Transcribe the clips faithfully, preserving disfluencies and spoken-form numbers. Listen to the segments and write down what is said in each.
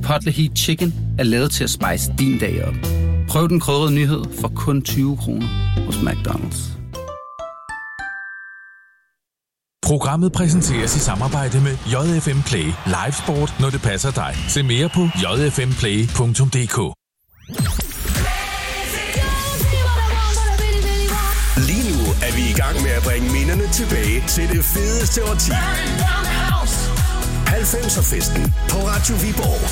Chipotle Heat Chicken er lavet til at spice din dag op. Prøv den krydrede nyhed for kun tyve kroner hos McDonald's. Programmet præsenteres i samarbejde med J F M Play. Live sport, når det passer dig. Se mere på j f m play punktum d k. Lige nu er vi i gang med at bringe minderne tilbage til det fedeste årti. halvfemser-festen på Radio Viborg.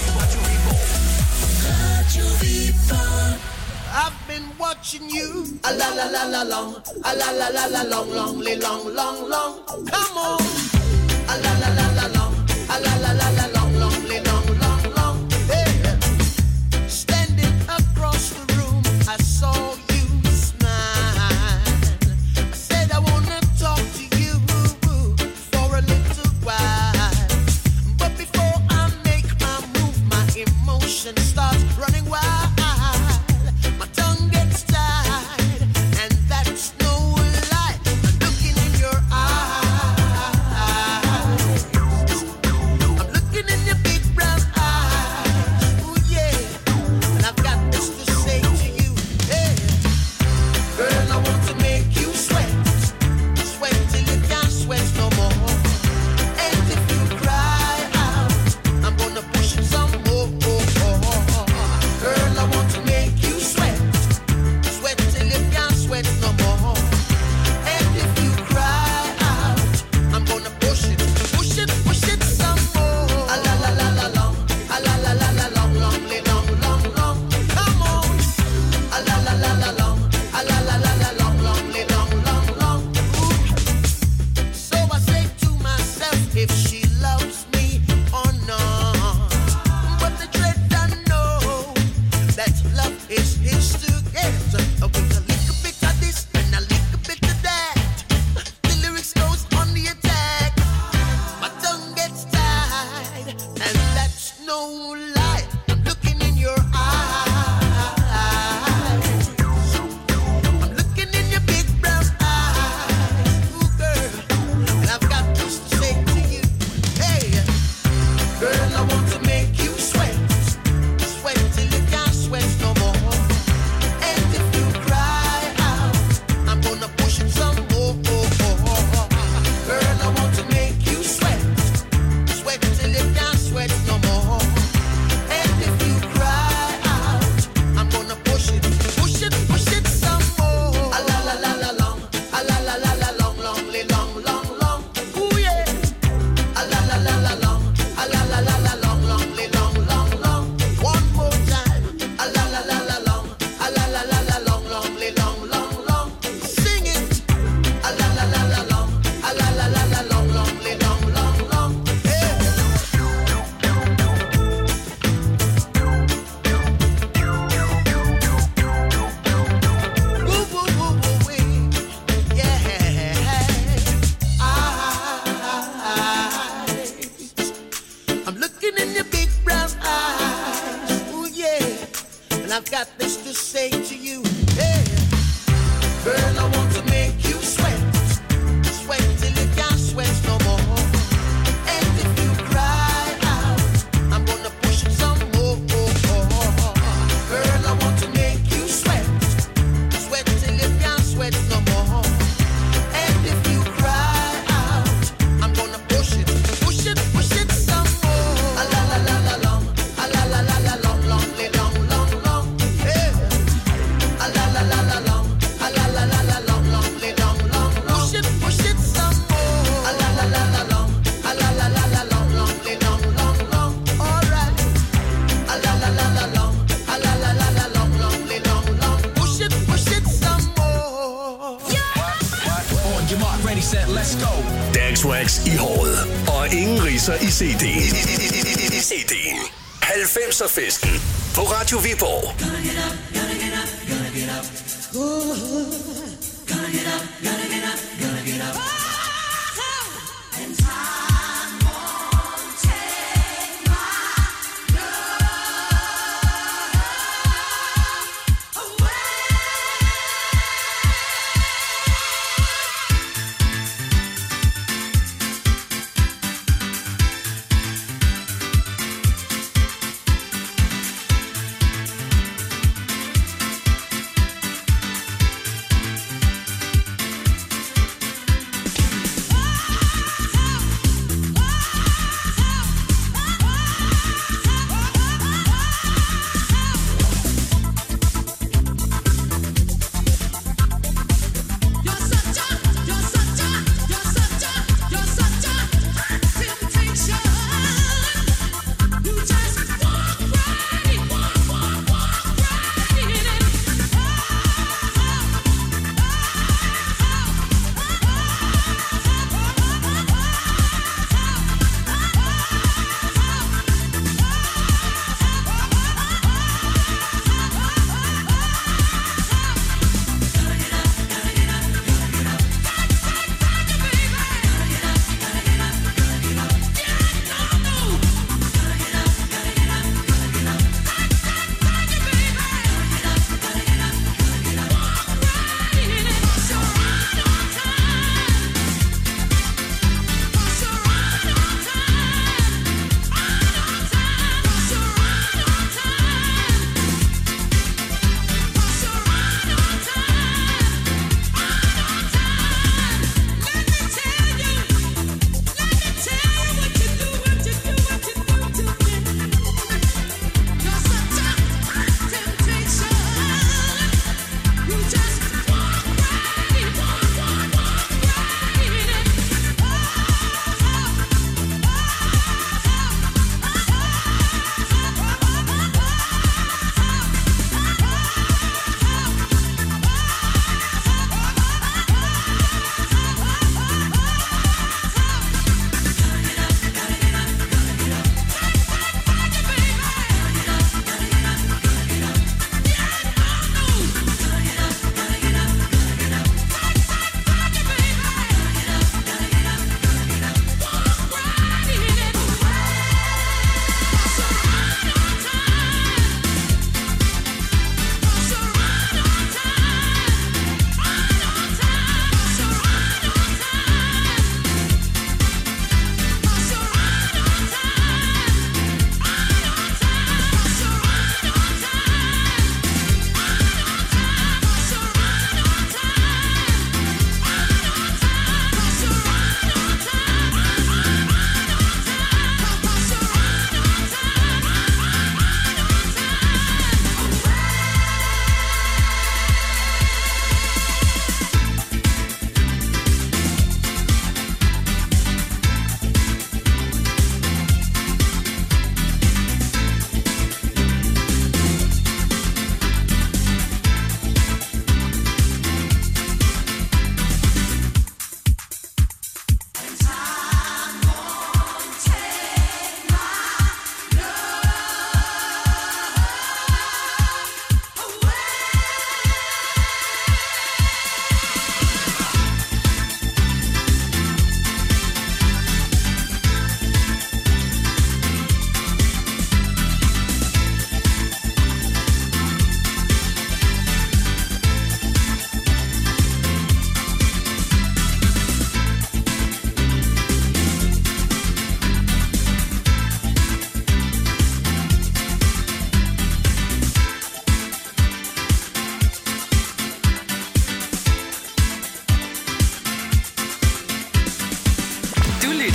Radio Viborg. I've been watching you a la la la la long, a la la la la long, long, long, long, long. Come on, a la la la la long, a la la la la long, long, long, long, long. Hey, standing across the room, I saw you smile. I said I wanna talk to you for a little while, but before I make my move, my emotions start running wild. I C D'en. I C D'en. halvfemser-festen på Radio Viborg. Gonna get up, gonna get up, gonna get up. Ooh. Gonna get up, gonna get up, gonna get up. Oh. And time won't take my love away.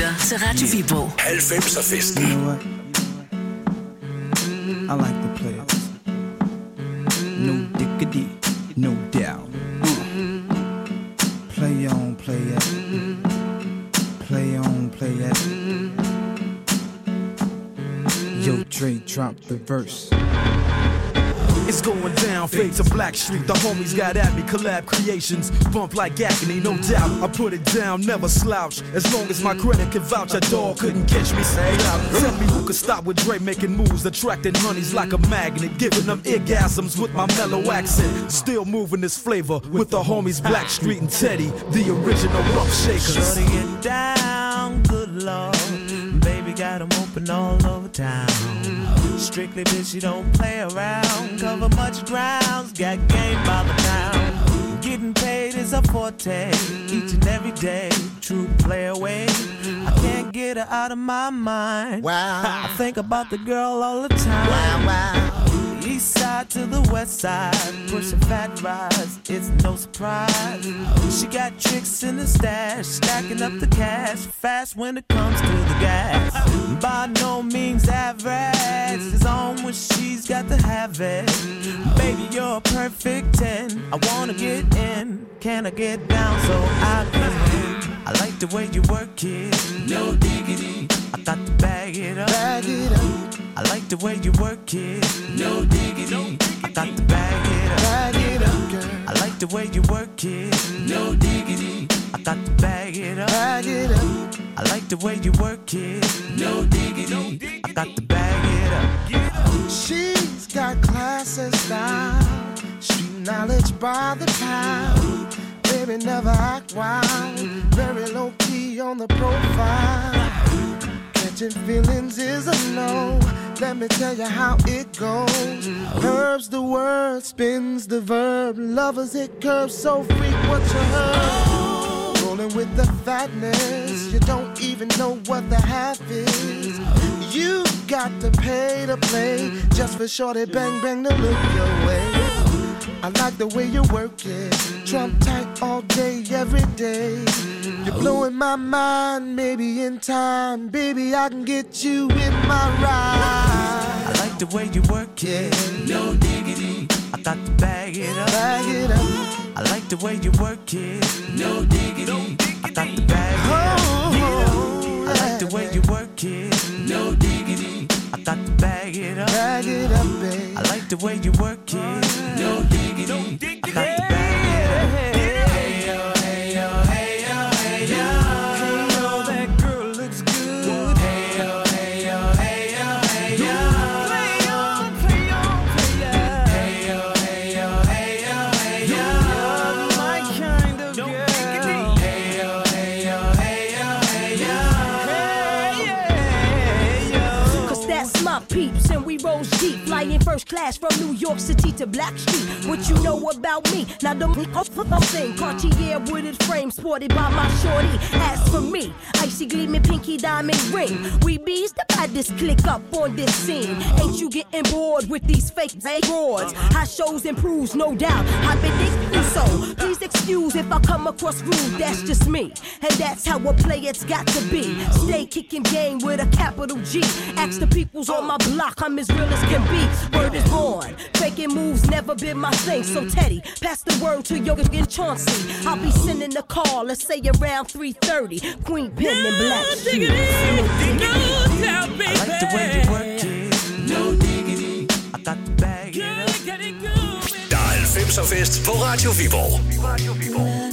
lytter til Radio Viborg. halvfemser-festen. I like the players. No diggity, no doubt. Play on, play it. Play on, play it. Yo, Dre, drop the verse. It's going down, fade to Black Street. The homies got at me, collab creations. Bump like agony, no doubt. I put it down, never slouch. As long as my credit can vouch, a dog couldn't catch me. Say out. Tell me who could stop with Dre making moves, attracting honeys like a magnet, giving them orgasms with my mellow accent. Still moving this flavor with the homies Black Street and Teddy, the original rough shakers. Shorty get down, good lord. Baby got them open all over town. Strictly bitch, you don't play around. Cover much grounds, got game by the pound. Getting paid is a forte, each and every day. True play away. I can't get her out of my mind. Wow. I think about the girl all the time. Wow, wow. East side to the west side, pushing fat rides, it's no surprise. She got tricks in the stash, stacking up the cash, fast when it comes to the gas. By no means average, it's on when she's got to have it. Baby, you're a perfect ten, I wanna get in, can I get down so I can win? I like the way you work it, no diggity, I got to bag it up, bag it up. I like the way you work it, no diggity, I got to bag it up, bag it up, girl. I like the way you work it, no diggity, I got to bag it up, bag it up. I like the way you work it, no diggity, I got to bag it up. She's got class and style, street knowledge by the pound. Baby never act wild, very low key on the profile. Catching feelings is a no. Let me tell you how it goes. Herbs the word, spins the verb. Lovers hit curves so frequent you heard. Rolling with the fatness, you don't even know what the half is. You got to pay to play just for shorty bang bang to look your way. I like the way you work it, Trump tight all day, every day. You're blowing my mind, maybe in time, baby, I can get you in my ride. I like the way you work it, no diggity, I got to bag it up, bag it up. I like the way you work it, no diggity, I got to bag it up. Oh, I like the way you work it, no diggity, I got to bag it up, bag it up, babe. I like the way you work it, no diggity, I got to bag it up. Hey yo, hey yo, hey yo, hey yo, hey yo, that girl looks good. Hey yo, hey yo, hey yo, hey yo, play on, play on, play on. Hey yo, hey yo, hey yo, hey yo, you're my kind of girl. Hey yo, hey yo, hey yo, hey yo, hey yo. Cause that's my peeps and we rose deep, flying first class from New York City to Black Street. What you know about me? Now the thing, Cartier wooded frame sported by my shorty. As for me, icy gleaming pinky diamond ring. We bees the baddest click up on this scene. Ain't you getting bored with these fake broads? High shows improves, no doubt. I've been thinking so. Please excuse if I come across rude. That's just me, and that's how a play it's got to be. Stay kicking game with a capital G. Ask the peoples on my block, I'm as real as can be. Word is born. Faking moves never been my thing. So Teddy, pass the word to Yoga and Chauncey. I'll be sending the call, let's say around three thirty. Queen Pen and Black Street. I like the way you work it, no diggity, I got to bag it up. Der er halvfemser-fest på Radio Viborg. Radio Viborg.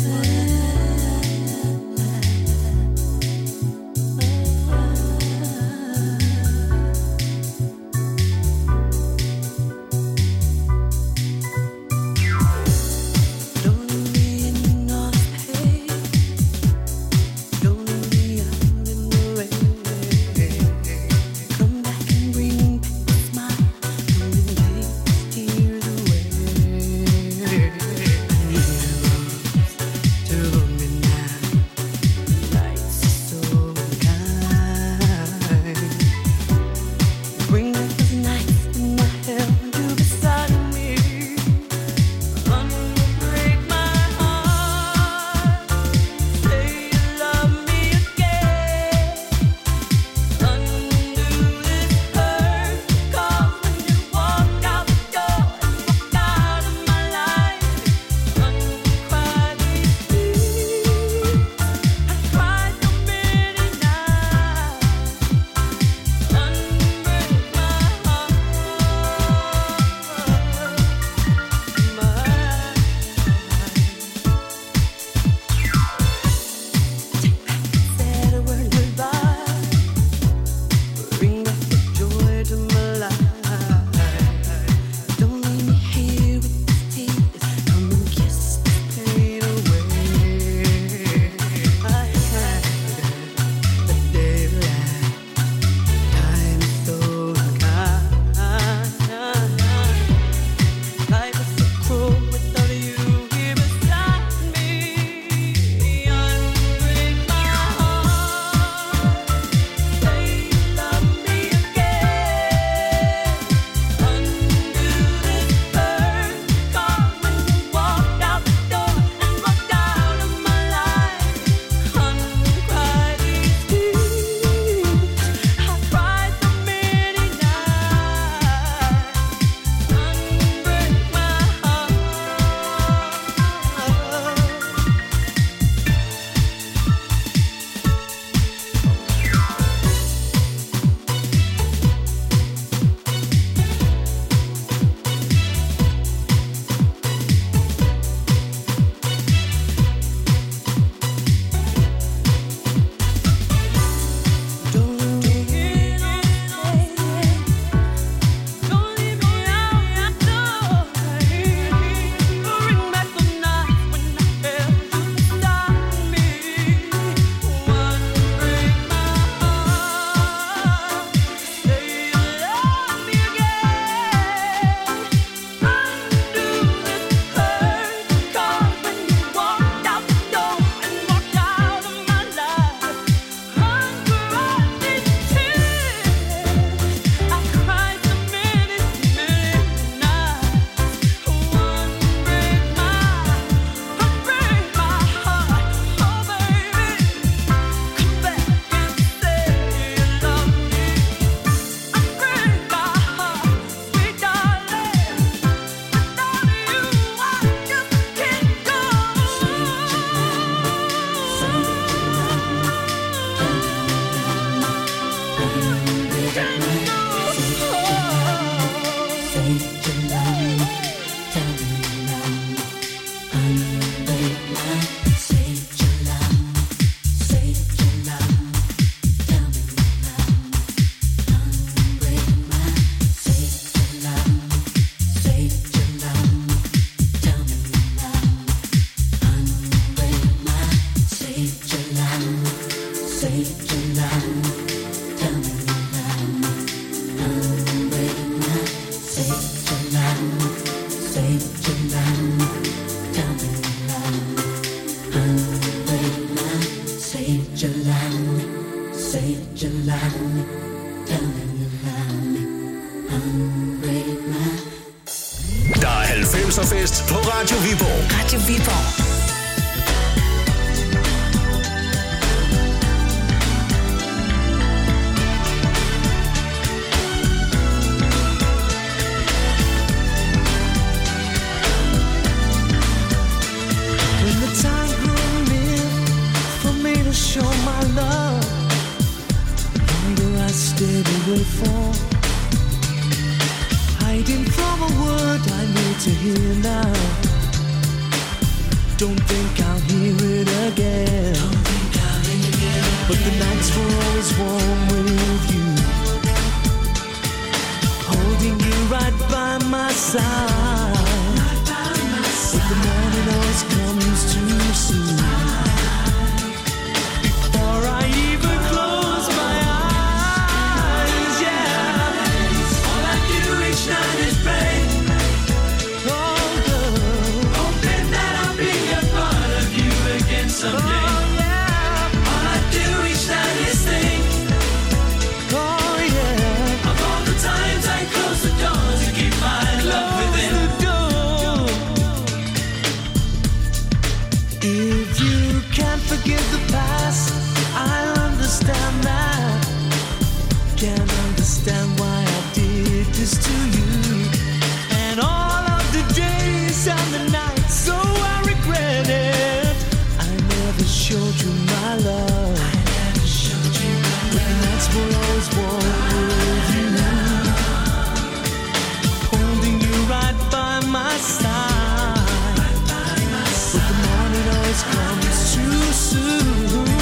Der er halvfemser fest på Radio Viborg. Radio Viborg. Show my love, longer I stayed away for, hiding from a word I need to hear now. Don't think I'll hear it again. Don't think I'll hear it again. But the nights were always warm with you, holding you right by my side. Right by my side. But the morning always comes too soon. I even close my eyes, yeah. All I do each night is pray, oh girl, hoping that I'll be a part of you again someday. Oh, yeah. All I do each night is think, oh yeah, of all the times I close the door to keep my love within. If you can't forgive the past, I'll understand that. Can't understand why I did this to you. And all of the days and the nights, so I regret it. I never showed you my love. I never showed you my love. But the nights were always warm with you, holding you right by my side. Right by my side. But the morning always comes too soon.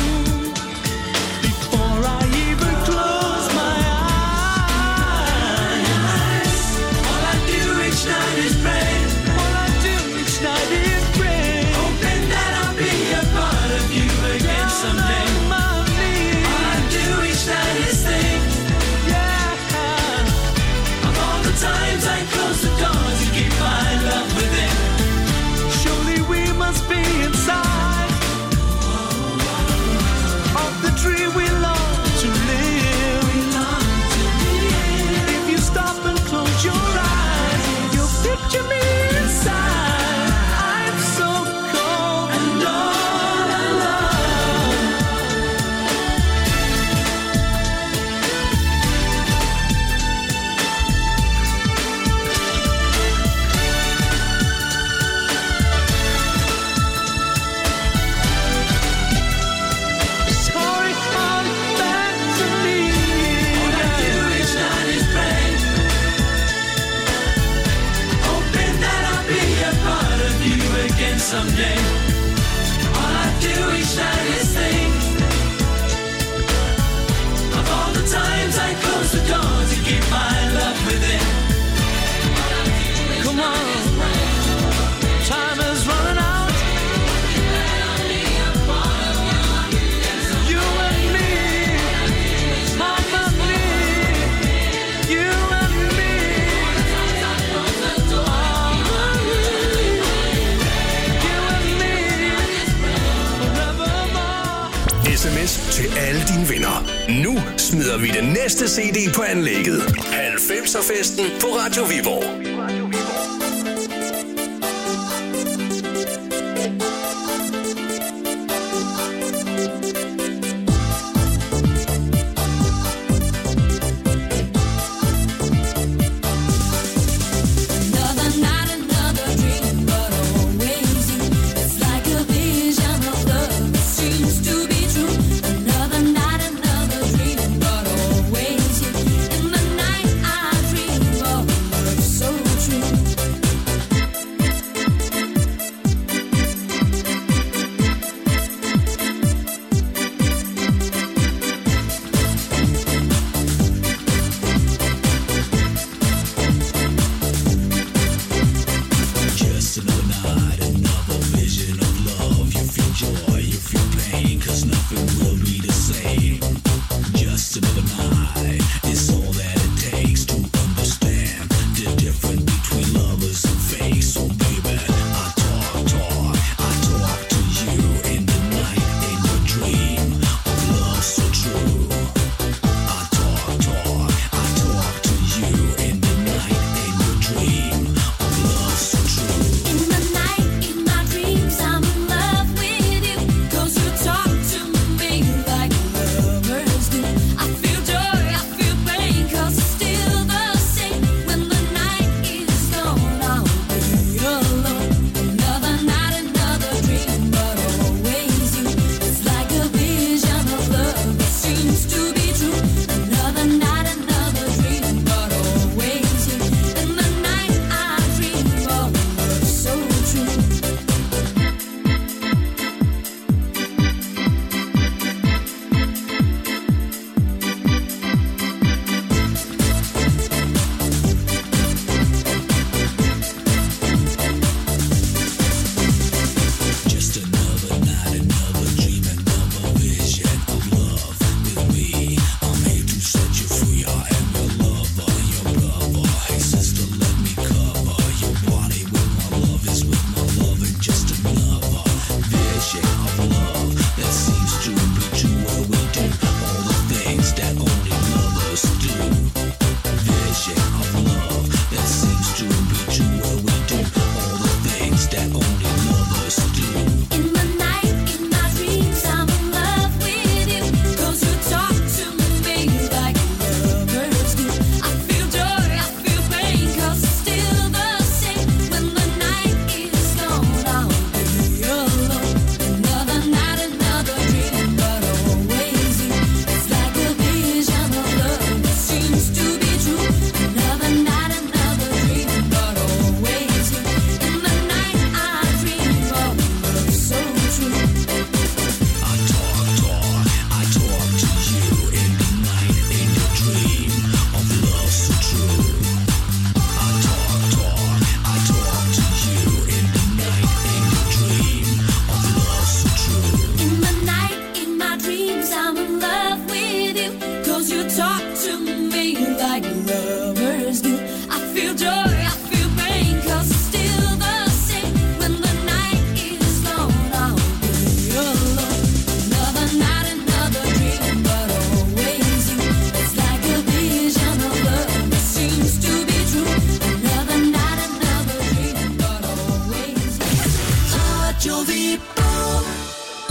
Someday, all I do each night is think of all the times I close the door to keep my love within. Come on, time is running out. You and me, mama me, you and me. Sms til alle dine venner. Nu smider vi den næste C D på anlægget. halvfemser festen på Radio Viborg. So true.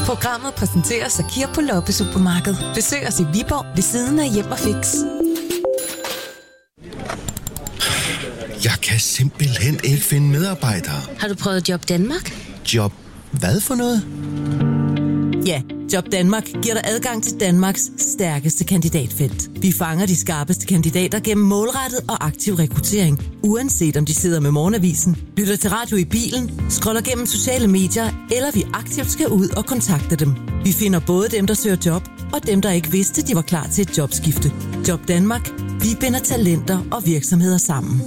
Programmet præsenteres af Kir på Loppe Supermarked. Besøg os i Viborg ved siden af Hjem og Fix. Jeg kan simpelthen ikke finde medarbejdere. Har du prøvet Job Danmark? Job hvad for noget? Ja, Job Danmark giver dig adgang til Danmarks stærkeste kandidatfelt. Vi fanger de skarpeste kandidater gennem målrettet og aktiv rekruttering, uanset om de sidder med morgenavisen, lytter til radio i bilen, scroller gennem sociale medier, eller vi aktivt skal ud og kontakte dem. Vi finder både dem, der søger job, og dem, der ikke vidste, de var klar til et jobskifte. Job Danmark. Vi binder talenter og virksomheder sammen.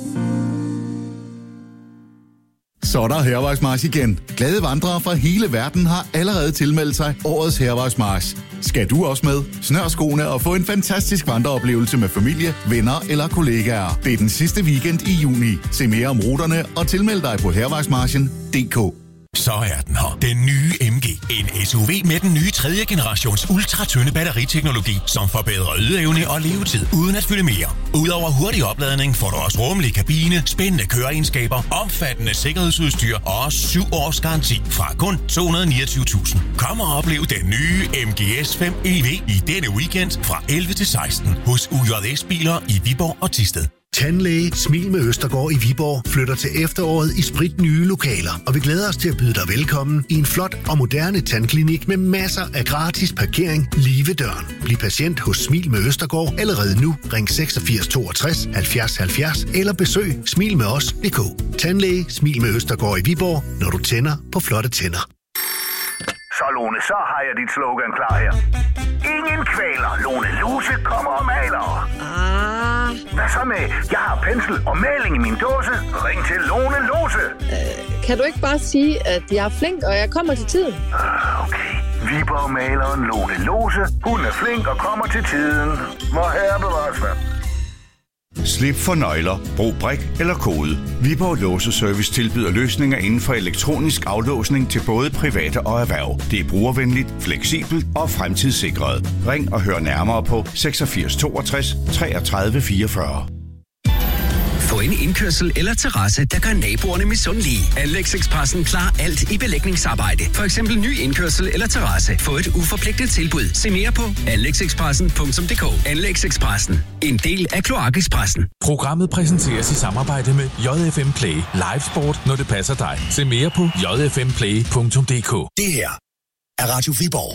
Så er der Hærvejsmarch igen. Glade vandrere fra hele verden har allerede tilmeldt sig årets Hærvejsmarch. Skal du også med? Snør skoene og få en fantastisk vandreoplevelse med familie, venner eller kollegaer. Det er den sidste weekend i juni. Se mere om ruterne og tilmeld dig på hærvejsmarchen punktum d k. Så er den her. Den nye M G. En S U V med den nye tredje generations ultratynde batteriteknologi, som forbedrer ydeevne og levetid uden at fylde mere. Udover hurtig opladning får du også rummelig kabine, spændende køreegenskaber, omfattende sikkerhedsudstyr og syv års garanti fra kun to hundrede og niogtyve tusind. Kom og oplev den nye M G S fem E V i denne weekend fra elleve til seksten hos U J S Biler i Viborg og Thisted. Tandlæge Smil med Østergaard i Viborg flytter til efteråret i spritnye lokaler, og vi glæder os til at byde dig velkommen i en flot og moderne tandklinik med masser af gratis parkering lige ved døren. Bliv patient hos Smil med Østergaard allerede nu. Ring seksogfirs toogtres halvfjerds halvfjerds eller besøg smil med os punktum d k. Tandlæge Smil med Østergaard i Viborg, når du tænder på flotte tænder. Så Lone, så har jeg dit slogan klar her. Ingen kvaler. Lone Lose kommer og maler. Ah. Hvad så med, jeg har pensel og maling i min dåse. Ring til Lone Lose. Øh, kan du ikke bare sige, at jeg er flink, og jeg kommer til tiden? Uh, okay. Viborg-maleren Lone Lose. Hun er flink og kommer til tiden. Hvor herre bevares hvad. Slip for nøgler, brug brik eller kode. Viborg Låseservice tilbyder løsninger inden for elektronisk aflåsning til både private og erhverv. Det er brugervenligt, fleksibelt og fremtidssikret. Ring og hør nærmere på seksogfirs toogtres treogtredive fireogfyrre. Få en indkørsel eller terrasse, der gør naboerne misundelige. Anlægsexpressen klarer alt i belægningsarbejde. For eksempel ny indkørsel eller terrasse. Få et uforpligtet tilbud. Se mere på anlægsexpressen punktum d k. Anlægsexpressen. En del af Kloakekspressen. Programmet præsenteres i samarbejde med J F M Play. Live sport, når det passer dig. Se mere på j f m play punktum d k. Det her er Radio Viborg.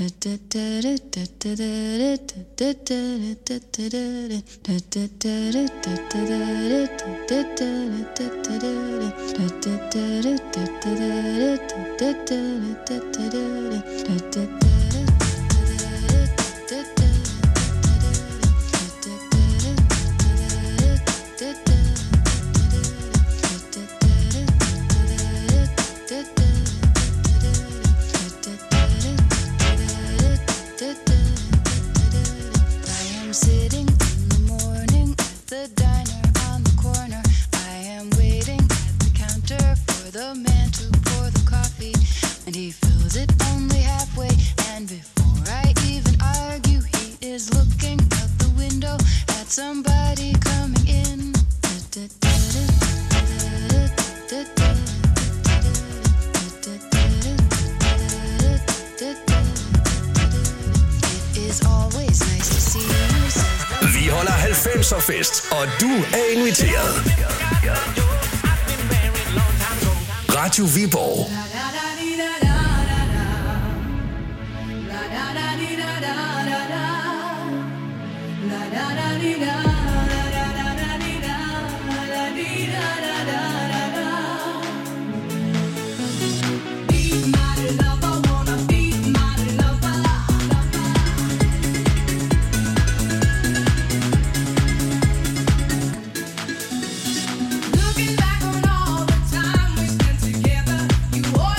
Sitting in the morning at the diner on the corner. I am waiting at the counter for the man to pour the coffee, and he fills it only halfway. And before I even argue, he is looking out the window at somebody coming in. It is always nice to see you. Vi holder halvfemser fest, og du er inviteret. Radio Viborg. Looking back on all the time we spent together, you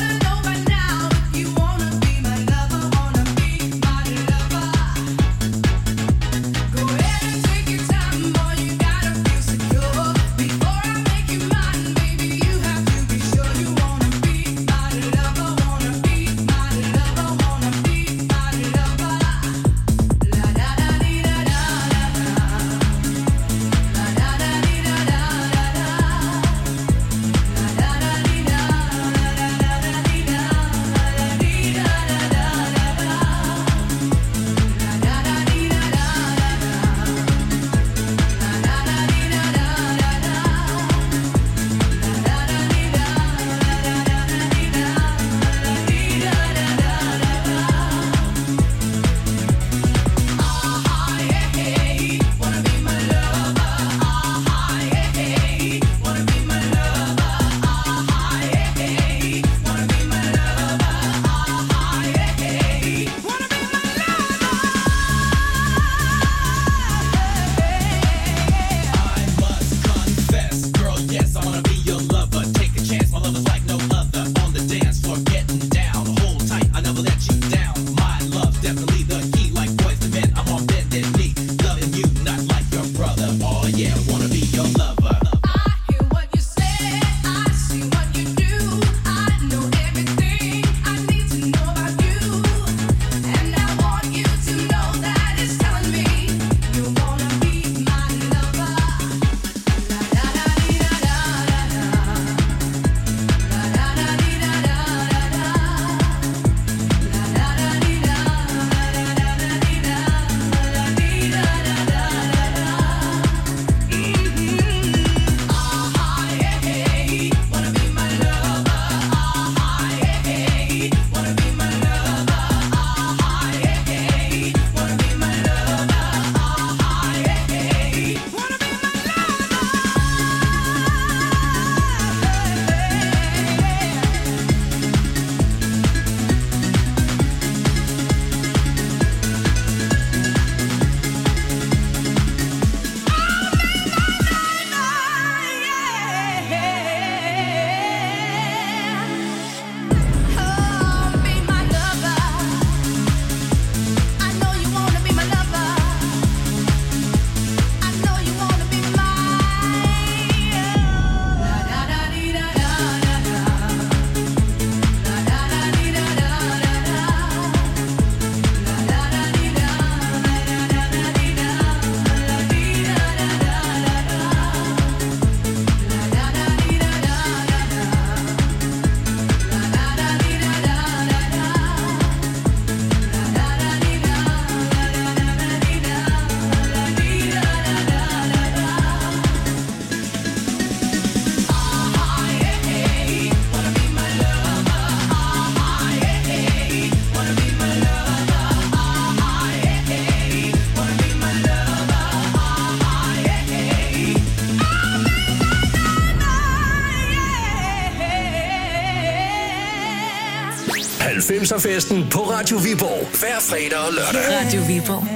halvfemser-festen på Radio Viborg. Hver fredag og lørdag. Radio Viborg.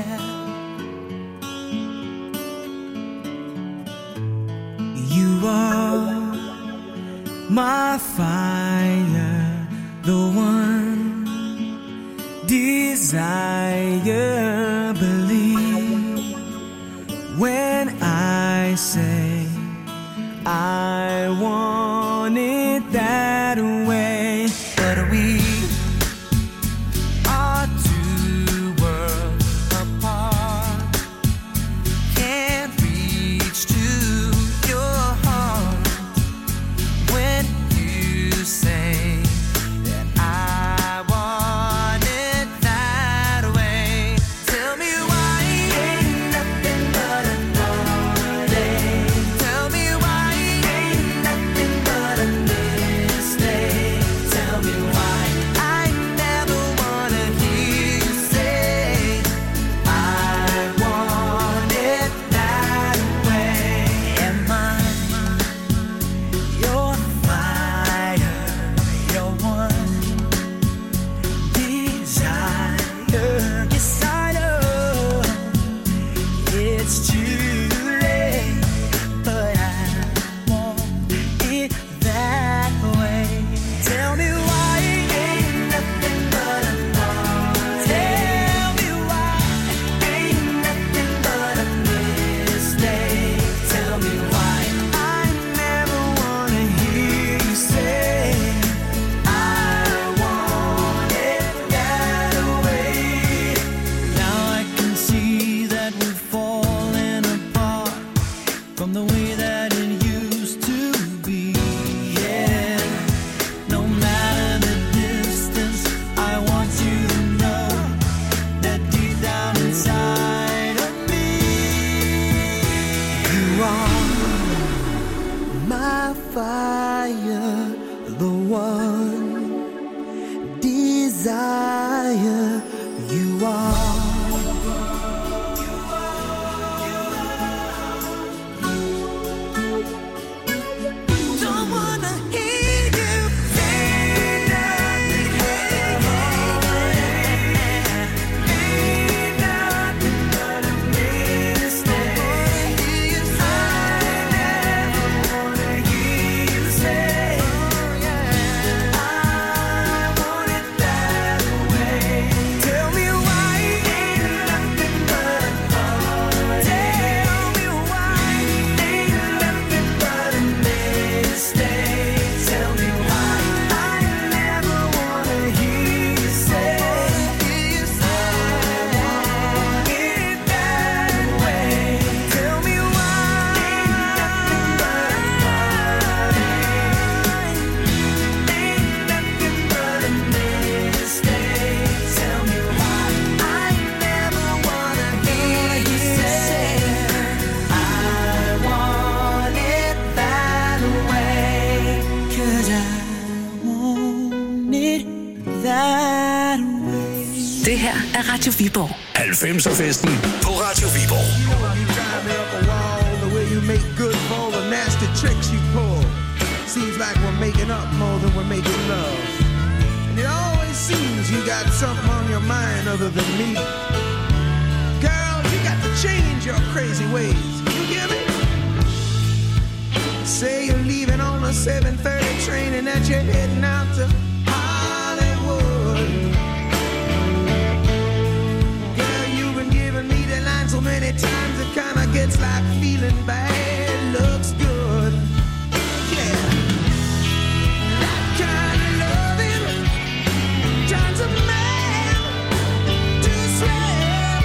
You are my fire, the one desire. Believe when I say I want it that way. But we are two worlds apart. Can't reach to your heart when you say that I want it that way. Tell me why ain't nothing but a heartache. Tell me why ain't nothing but a mistake. Tell me why I never wanna hear you say I want it that way. Am I your fire, your one desire? Yes, I know it's too late, but I want it that way. Tell me why ain't nothing but a heart. Tell me why ain't nothing but a mistake. Tell me why I never wanna hear you say I want it that way. Now I can see that we're falling apart from the way that it used to be. Yeah, no matter the distance, I want you to know that deep down inside of me, you are my fire, the one desire. You are. Don't wanna hear you say nothing but a heartache. Ain't nothing but a mistake. I never wanna hear you say I want it that way. Tell me why ain't nothing but a heartache. Tell me why ain't nothing but a mistake. Tell me why I never wanna hear you say I want it that way. Tell me why ain't nothing but a heartache. Ain't nothing but a mistake. Tell me why I never wanna hear you say I want it that way. 'Cause I want it that way. Det her er Radio Viborg. halvfemser-festen på Radio Viborg. You drive me up a wall, the way you make good for all the nasty tricks you pull. Seems like we're making up more than we're making love. And it always seems you got something on your mind other than me. Girl, you got to change your crazy ways. You hear me? Say you're leaving on a seven thirty train and that you're heading out to Hollywood. Girl, you've been giving me the line so many times it kinda gets like feeling bad looks good. Yeah. That kind of loving turns a man to slave.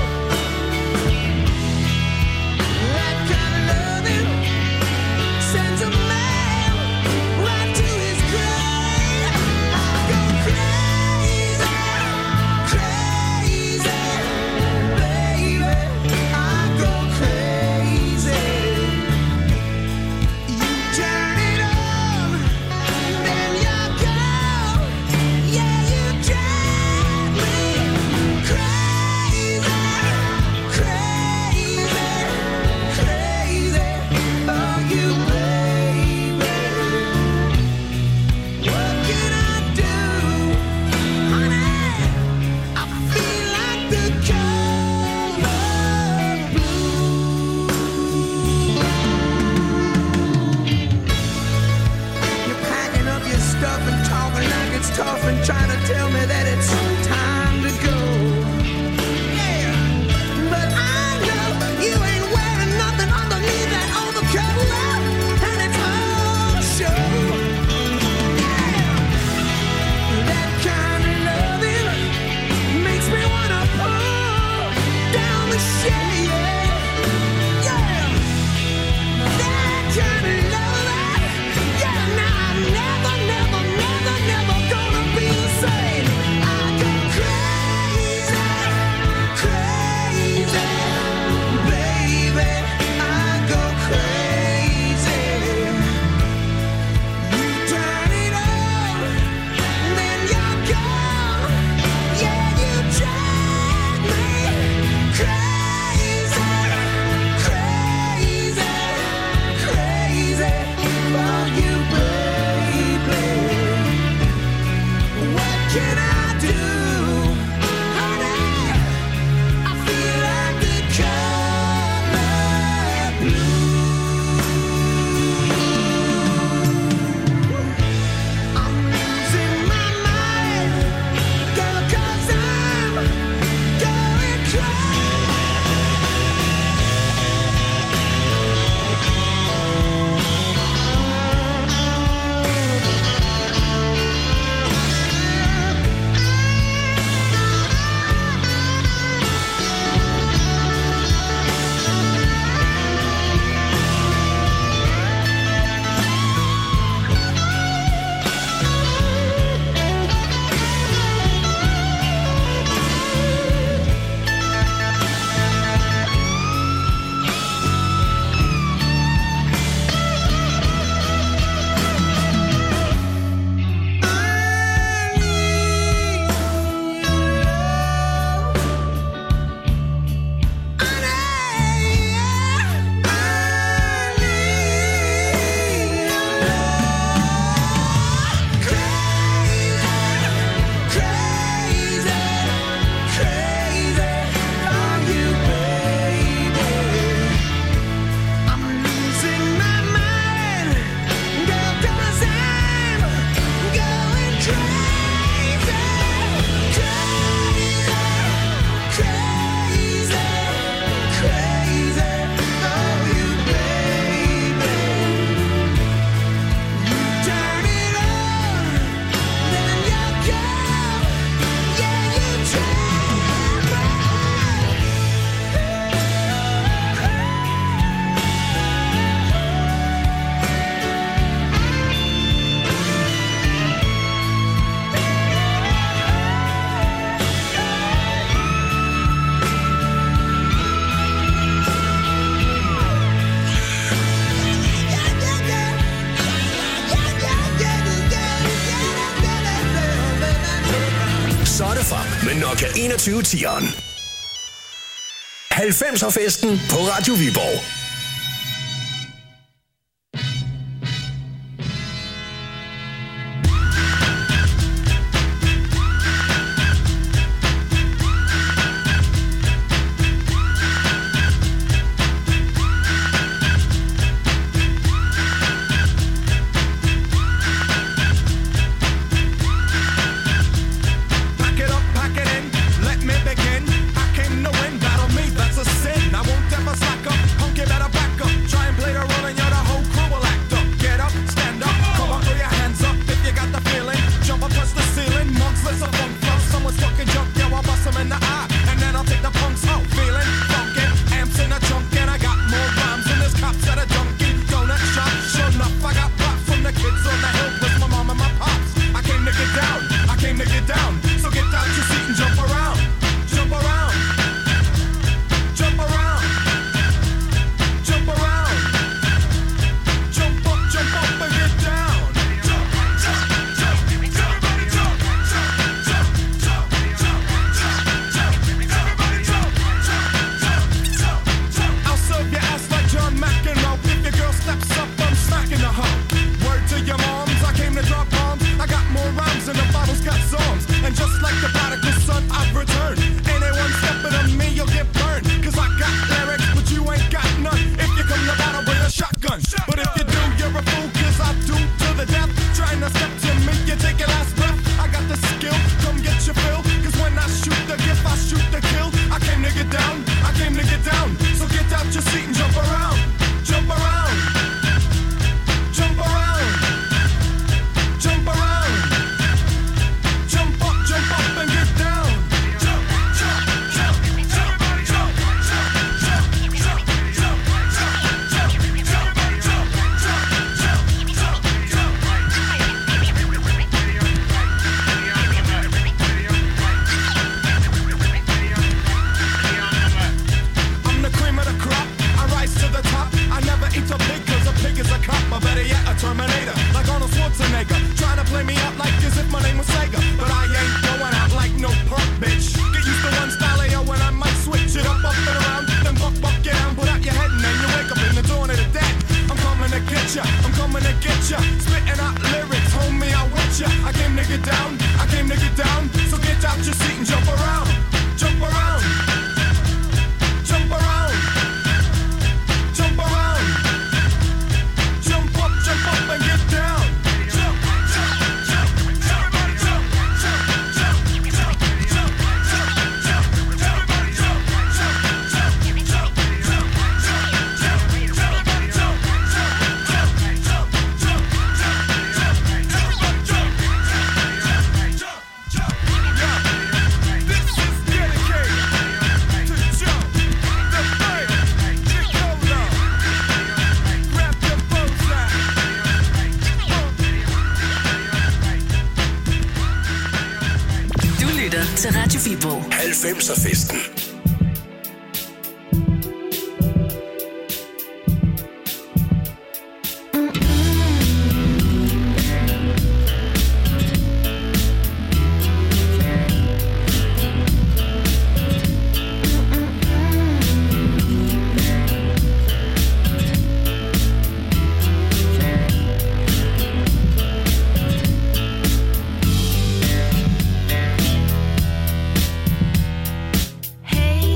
That kind of loving sends a man right to his grave. klokken enogtyve tieren. halvfemser-festen på Radio Viborg. til Radio Viborg. halvfemser-festen. Hey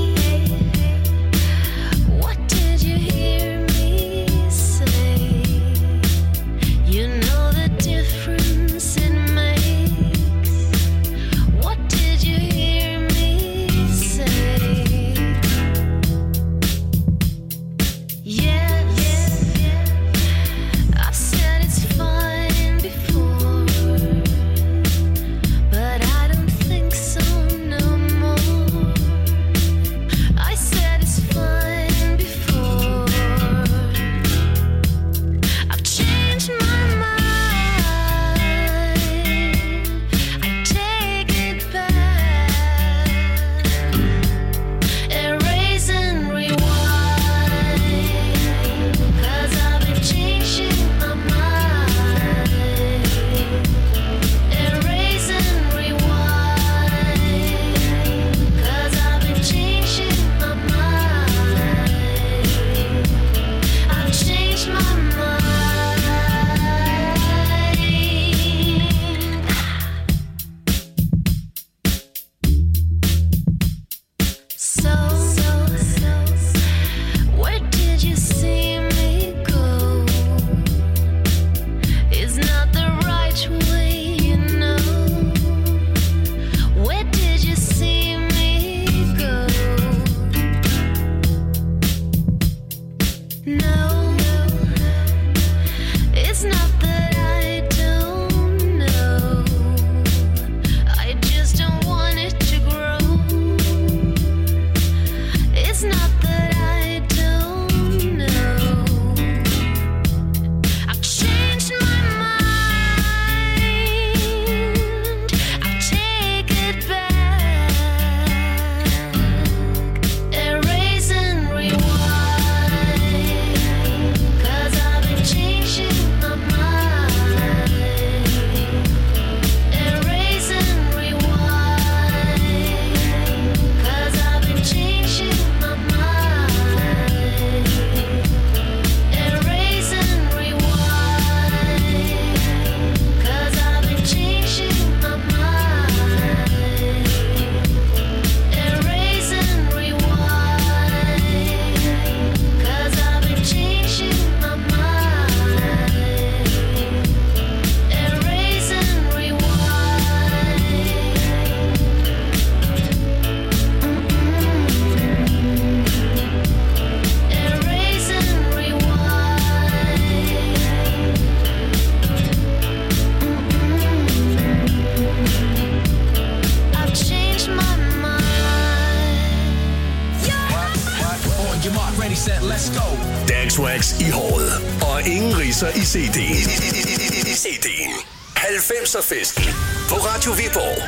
ready, set, let's go. Dagswax i håret. Og ingen riser i C D'en. I C D'en. halvfemser-festen på Radio Viborg.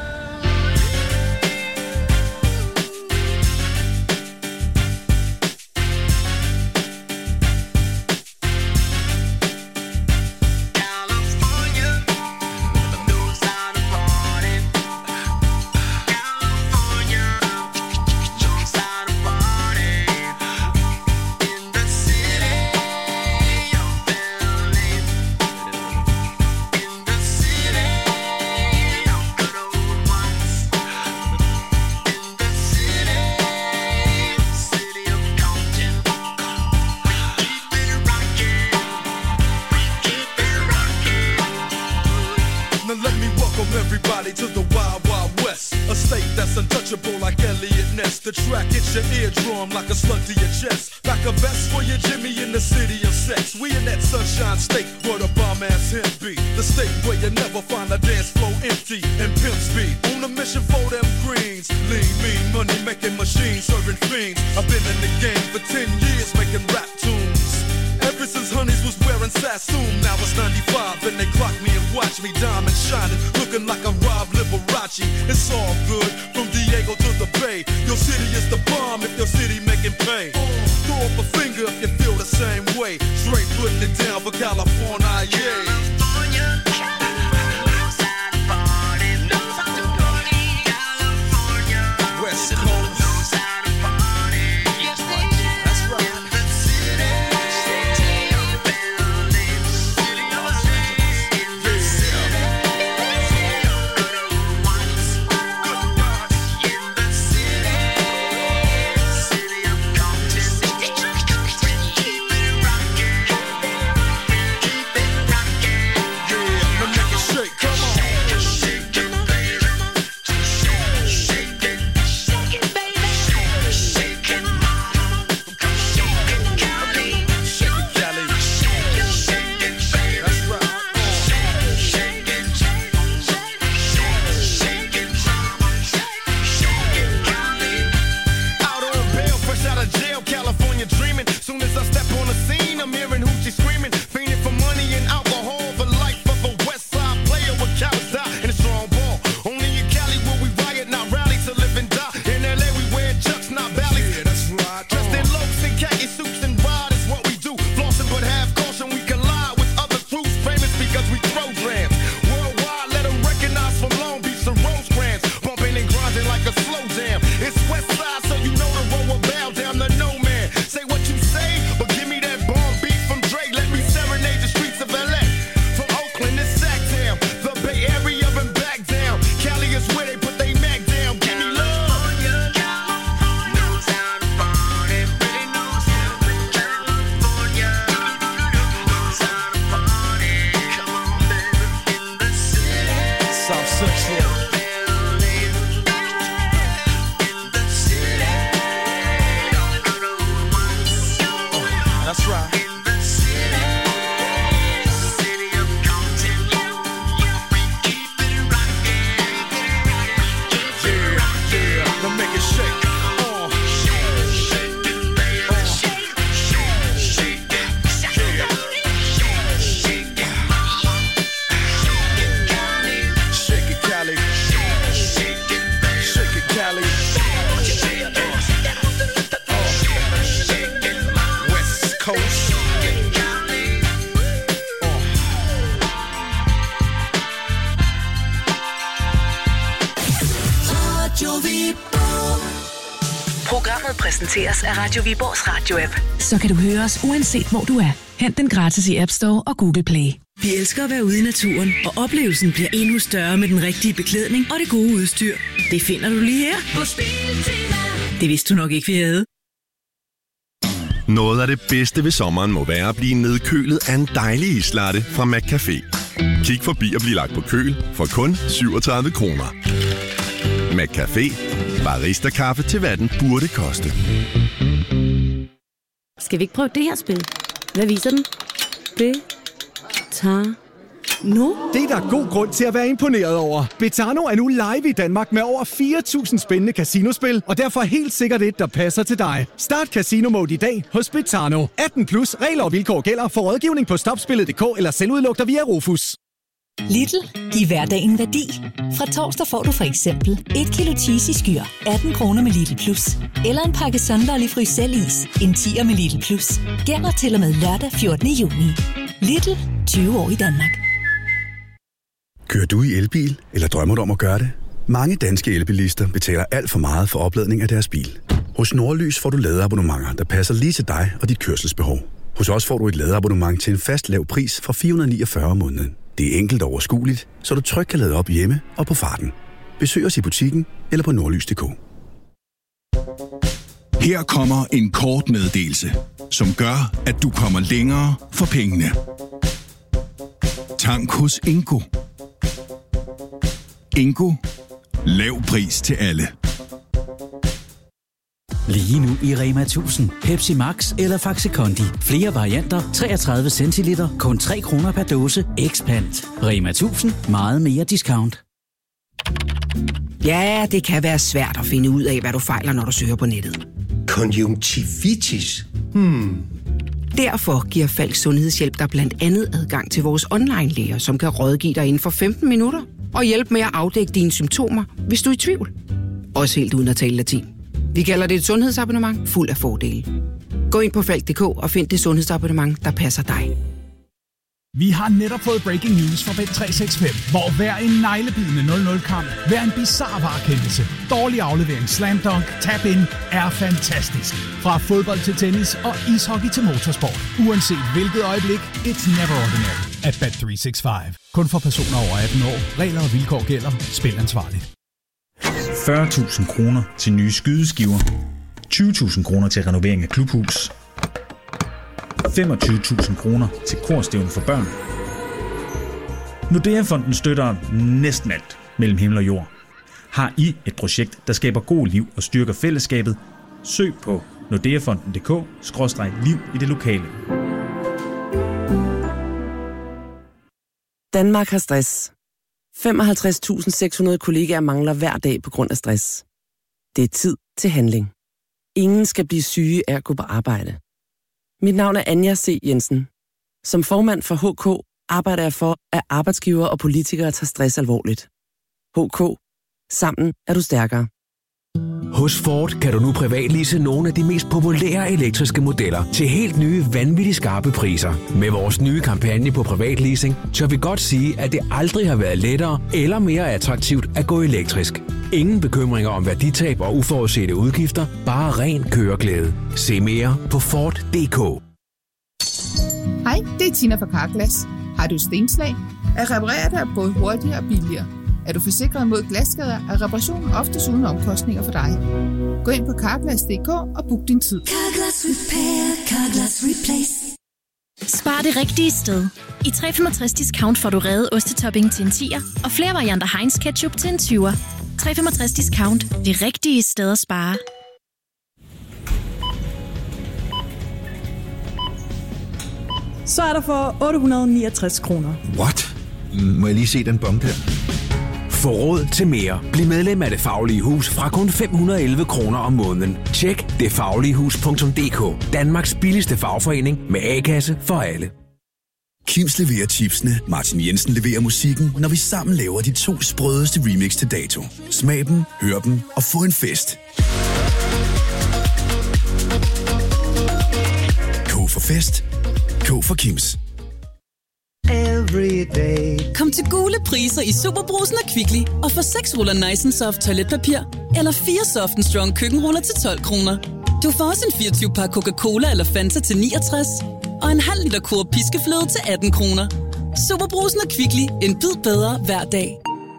The track hits your eardrum like a slug to your chest. Like a vest for your Jimmy in the city of sex. We in that sunshine state where the bomb ass him be. The state where you never find a dance floor empty and pimp speed. On a mission for them greens. Lean, mean, money making machines serving fiends. I've been in the game for ten years making rap tunes. Ever since Honeys was wearing Sassoon. Now it's ninety-five and they clock me and watch me diamond shining. Looking like a Rob Liberace. It's all good from Diego to the Bay. Your city is the bomb if your city making pay. Throw up a finger if you feel the same way. Straight putting it down for California, yeah. West Coast. Programmet præsenteres af Radio Viborgs radio-app. Så kan du høre os uanset hvor du er. Hent den gratis i App Store og Google Play. Vi elsker at være ude i naturen, og oplevelsen bliver endnu større med den rigtige beklædning og det gode udstyr. Det finder du lige her på Biltema. Det vidste du nok ikke, vi havde. Noget af det bedste ved sommeren må være at blive nedkølet af en dejlig islatte fra McCafé. Kig forbi og bliv lagt på køl for kun syvogtredive kroner. McCafé. Barista-kaffe til hvad den burde koste. Skal vi ikke prøve det her spil? Hvad viser den? Det tager Nu? Det er der god grund til at være imponeret over. Betano er nu live i Danmark med over fire tusind spændende casinospil, og derfor helt sikkert et, der passer til dig. Start Casino Mode i dag hos Betano. atten plus, regler og vilkår gælder. For rådgivning på stopspillet punktum d k eller selvudlugter via Rufus. Lidl. Giv hverdagen værdi. Fra torsdag får du for eksempel et kilo cheese i skyr, atten kroner med Lidl Plus. Eller en pakke Sunderlig Fryselis, en tier med Lidl Plus. Gælder til og med lørdag fjortende juni. Lidl. tyve år i Danmark. Kører du i elbil, eller drømmer du om at gøre det? Mange danske elbilister betaler alt for meget for opladning af deres bil. Hos Nordlys får du ladeabonnementer, der passer lige til dig og dit kørselsbehov. Hos os får du et ladeabonnement til en fast lav pris fra fire hundrede niogfyrre om måneden. Det er enkelt og overskueligt, så du trygt kan lade op hjemme og på farten. Besøg os i butikken eller på nordlys punktum d k. Her kommer en kort meddelelse, som gør, at du kommer længere for pengene. Tank hos Ingo. Ingo. Lav pris til alle. Lige nu i Rema tusind. Pepsi Max eller Faxi Kondi. Flere varianter, treogtredive centiliter, kun tre kroner per dåse. Expand. Rema tusind. Meget mere discount. Ja, det kan være svært at finde ud af, hvad du fejler, når du søger på nettet. Konjunktivitis? Hmm. Derfor giver Falk Sundhedshjælp dig blandt andet adgang til vores online-læger, som kan rådgive dig inden for femten minutter og hjælpe med at afdække dine symptomer, hvis du er i tvivl. Også helt uden at tale latin. Vi kalder det et sundhedsabonnement fuld af fordele. Gå ind på falk punktum d k og find det sundhedsabonnement, der passer dig. Vi har netop fået breaking news fra Bet tre seks fem, hvor hver en neglebidende nul nul-kamp, hver en bizarre varekendelse, dårlig aflevering, slam dunk, tap-in er fantastisk. Fra fodbold til tennis og ishockey til motorsport. Uanset hvilket øjeblik, it's never ordinary at Bet tre seks fem. Kun for personer over atten år. Regler og vilkår gælder. Spil ansvarligt. fyrre tusind kroner til nye skydeskiver. tyve tusind kroner til renovering af klubhus. femogtyve tusind kroner til korstævne for børn. Nordea-fonden støtter næsten alt mellem himmel og jord. Har I et projekt, der skaber god liv og styrker fællesskabet? Søg på nordeafonden punktum d k skråstreg liv i det lokale. Danmark har stress. femoghalvtreds tusind seks hundrede kollegaer mangler hver dag på grund af stress. Det er tid til handling. Ingen skal blive syge af at gå på arbejde. Mit navn er Anja C. Jensen. Som formand for H K arbejder jeg for, at arbejdsgivere og politikere tager stress alvorligt. H K. Sammen er du stærkere. Hos Ford kan du nu privatlease nogle af de mest populære elektriske modeller til helt nye, vanvittigt skarpe priser. Med vores nye kampagne på privatleasing, tør vi godt sige, at det aldrig har været lettere eller mere attraktivt at gå elektrisk. Ingen bekymringer om værditab og uforudsete udgifter, bare ren køreglæde. Se mere på Ford punktum d k. Hej, det er Tina fra Carglass. Har du stenslag? At reparere dig er både hurtigere og billigere. Er du forsikret mod glasskader, er reparationen oftest uden omkostninger for dig. Gå ind på carglass punktum d k og book din tid. Carglass Repair, Carglass Replace. Spar det rigtige sted. I tre komma femogtres discount får du reddet ostetopping til en tier og flere varianter Heinz ketchup til en tyver. tre komma femogtres discount. Det rigtige sted at spare. Så er der for otte hundrede og niogtres kroner. What? Må jeg lige se den bombe der? Få råd til mere. Bliv medlem af Det Faglige Hus fra kun fem hundrede og elleve kroner om måneden. Tjek det faglige hus punktum d k. Danmarks billigste fagforening med A-kasse for alle. Kims leverer chipsene, Martin Jensen leverer musikken, når vi sammen laver de to sprødeste remix til dato. Smag dem, hør dem og få en fest. K for fest. K for Kims. Kom til gule priser i Superbrusen og Kvickly og få seks ruller Nice and Soft toiletpapir eller fire Soft and Strong køkkenruller til tolv kroner. Du får også en fireogtyve pakke Coca-Cola eller Fanta til niogtres og en halv liter Coop piskefløde til atten kroner. Superbrusen og Kvickly. En bid bedre hver dag.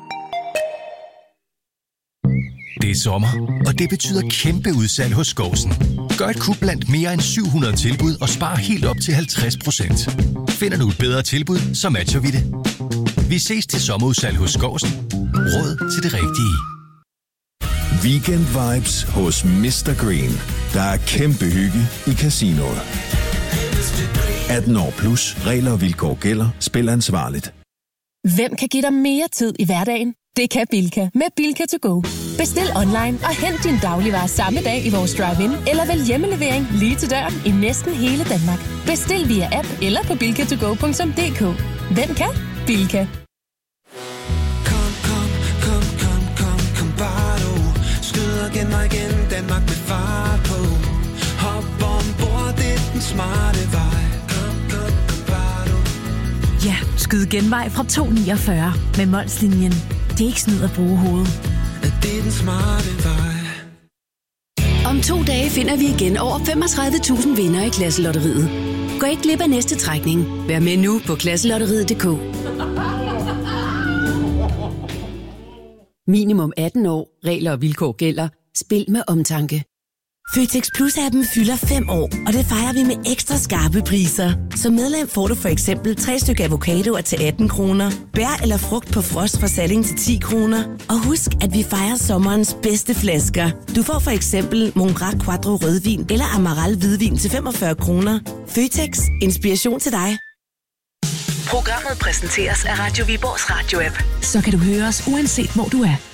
Det er sommer, og det betyder kæmpe udsalg hos Skovsen. Gør et kub blandt mere end syv hundrede tilbud og spar helt op til halvtreds procent. Finder du et bedre tilbud, så matcher vi det. Vi ses til sommerudsalg hos Skovsen. Råd til det rigtige. Weekend vibes hos mister Green. Der er kæmpe hygge i casinoet. atten år plus. Regler og vilkår gælder. Spil ansvarligt. Hvem kan give dig mere tid i hverdagen? Det kan Bilka med Bilka to go. Bestil online og hent din dagligvarer samme dag i vores drive-in, eller vælg hjemmelevering lige til døren i næsten hele Danmark. Bestil via app eller på bilka to go punktum d k. Hvem kan? Bilka. Kom, kom, kom, kom, kom, kom bare du. Skyd igen og igen, Danmark med fart på. Hop ombord, det er den smarte vej. Kom, kom, kom bare du. Ja, skyd genvej fra to niogfyrre med Molslinjen. Det er ikke snyd at bruge hovedet. Det er den smarte vej. Om to dage finder vi igen over femogtredive tusind vinder i Klasselotteriet. Gå ikke glip af næste trækning. Vær med nu på klasselotteriet punktum d k. Minimum atten år. Regler og vilkår gælder. Spil med omtanke. Føtex Plus-appen fylder fem år, og det fejrer vi med ekstra skarpe priser. Som medlem får du for eksempel tre stykker avocadoer til atten kroner, bær eller frugt på frost fra Salling til ti kroner. Og husk, at vi fejrer sommerens bedste flasker. Du får for eksempel Mongrac Quattro rødvin eller Amaral hvidvin til femogfyrre kroner. Føtex. Inspiration til dig. Programmet præsenteres af Radio Viborgs radio-app. Så kan du høre os uanset hvor du er.